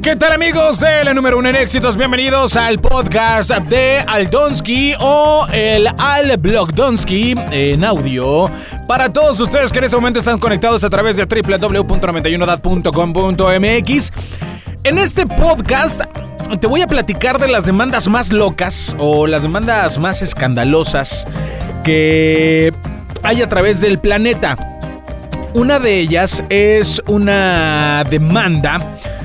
¿Qué tal, amigos de la número 1 en éxitos? Bienvenidos al podcast de Aldonsky o el Al Blogdonsky en audio. Para todos ustedes que en este momento están conectados a través de www.91dad.com.mx. En este podcast te voy a platicar de las demandas más locas o las demandas más escandalosas que hay a través del planeta. Una de ellas es una demanda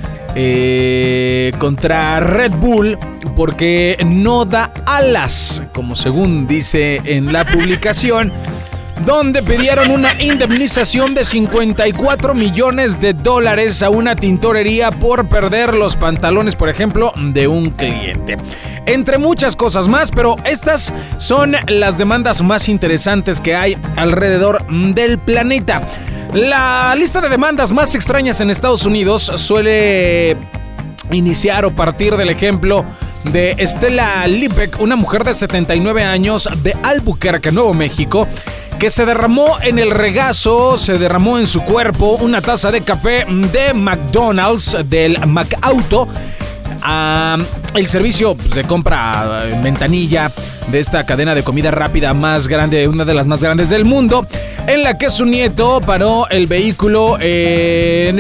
contra Red Bull porque no da alas, como según dice en la publicación, donde pidieron una indemnización de $54 millones a una tintorería por perder los pantalones, por ejemplo, de un cliente. Entre muchas cosas más, pero estas son las demandas más interesantes que hay alrededor del planeta. La lista de demandas más extrañas en Estados Unidos suele iniciar o partir del ejemplo de Stella Lipek, una mujer de 79 años de Albuquerque, Nuevo México, que se derramó en el regazo, se derramó en su cuerpo una taza de café de McDonald's, del McAuto, el servicio de compra ventanilla de esta cadena de comida rápida más grande, una de las más grandes del mundo, en la que su nieto paró el vehículo en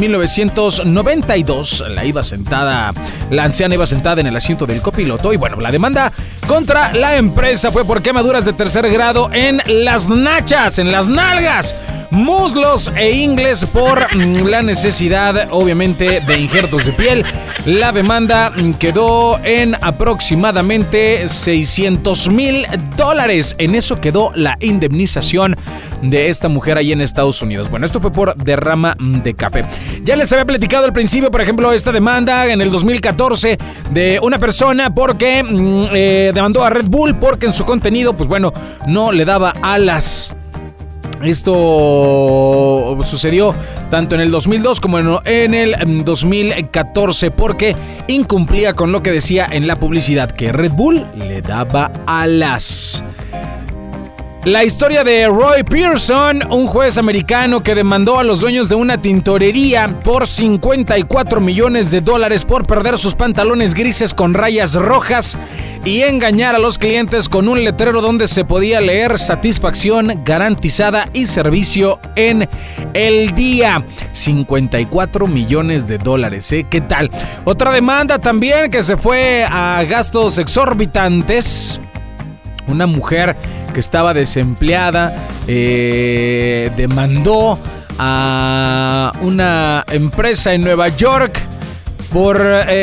1992. La anciana iba sentada en el asiento del copiloto. Y bueno, la demanda contra la empresa fue por quemaduras de tercer grado en las nachas, en las nalgas, muslos e ingles por la necesidad, obviamente, de injertos de piel. La demanda quedó en aproximadamente $600,000. En eso quedó la indemnización de esta mujer ahí en Estados Unidos. Bueno, esto fue por derrama de café. Ya les había platicado al principio, por ejemplo, esta demanda en el 2014 de una persona porque demandó a Red Bull porque en su contenido, pues bueno, no le daba alas. Esto sucedió tanto en el 2002 como en el 2014 porque incumplía con lo que decía en la publicidad, que Red Bull le daba alas. La historia de Roy Pearson, un juez americano que demandó a los dueños de una tintorería por $54 millones por perder sus pantalones grises con rayas rojas y engañar a los clientes con un letrero donde se podía leer satisfacción garantizada y servicio en el día. $54 millones, ¿eh? ¿Qué tal? Otra demanda también que se fue a gastos exorbitantes. Una mujer que estaba desempleada demandó a una empresa en Nueva York por,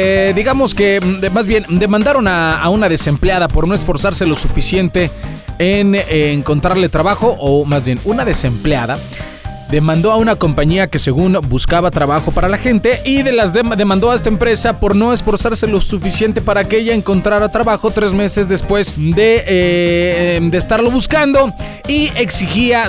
demandaron a una desempleada por no esforzarse lo suficiente en encontrarle trabajo, o más bien una desempleada demandó a una compañía que según buscaba trabajo para la gente y demandó a esta empresa por no esforzarse lo suficiente para que ella encontrara trabajo 3 meses después de estarlo buscando, y exigía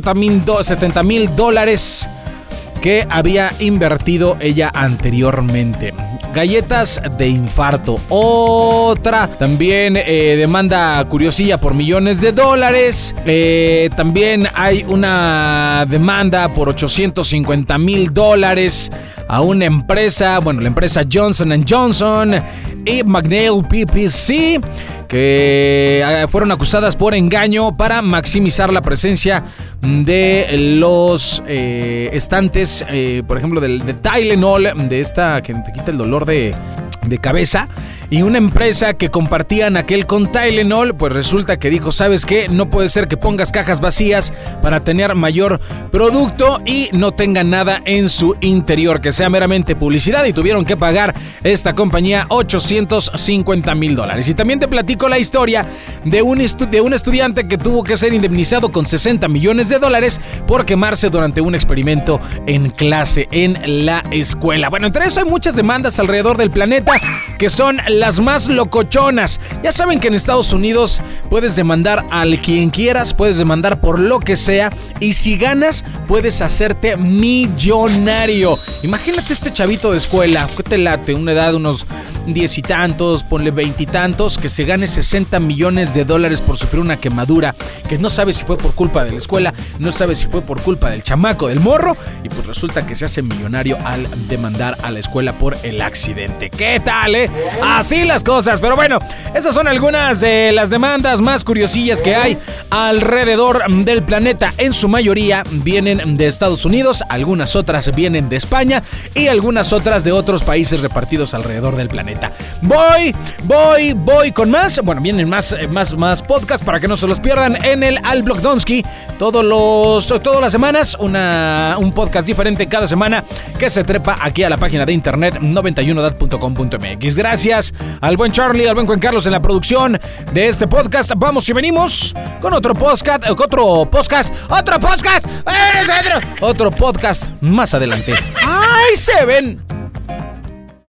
$70,000 que había invertido ella anteriormente. Galletas de infarto. Otra también demanda curiosilla por $millones. También hay una demanda por $850,000 a una empresa, la empresa Johnson & Johnson y McNeil PPC, que fueron acusadas por engaño para maximizar la presencia de los estantes, por ejemplo, de Tylenol, de esta que te quita el dolor de cabeza. Y una empresa que compartían aquel con Tylenol, pues resulta que dijo, ¿sabes qué? No puede ser que pongas cajas vacías para tener mayor producto y no tenga nada en su interior, que sea meramente publicidad, y tuvieron que pagar esta compañía $850,000. Y también te platico la historia de un estudiante que tuvo que ser indemnizado con $60 millones por quemarse durante un experimento en clase en la escuela. Bueno, entre eso hay muchas demandas alrededor del planeta que son las más locochonas. Ya saben que en Estados Unidos puedes demandar al quien quieras, puedes demandar por lo que sea, y si ganas puedes hacerte millonario. Imagínate este chavito de escuela, ¿qué te late? Una edad de unos 10 y tantos, ponle 20 y tantos, que se gane $60 millones por sufrir una quemadura, que no sabe si fue por culpa de la escuela, no sabe si fue por culpa del chamaco, del morro, y pues resulta que se hace millonario al demandar a la escuela por el accidente. ¿Qué tal, Así las cosas, pero bueno, esas son algunas de las demandas más curiosillas que hay alrededor del planeta. En su mayoría vienen de Estados Unidos, algunas otras vienen de España y algunas otras de otros países repartidos alrededor del planeta. Voy con más. Bueno, vienen más podcasts para que no se los pierdan en el Al Blog Donsky. Todas las semanas, un podcast diferente cada semana que se trepa aquí a la página de internet 91dad.com.mx. Gracias al buen Charlie, al buen Juan Carlos en la producción de este podcast. Vamos y venimos con otro podcast más adelante. ¡Ay, se ven!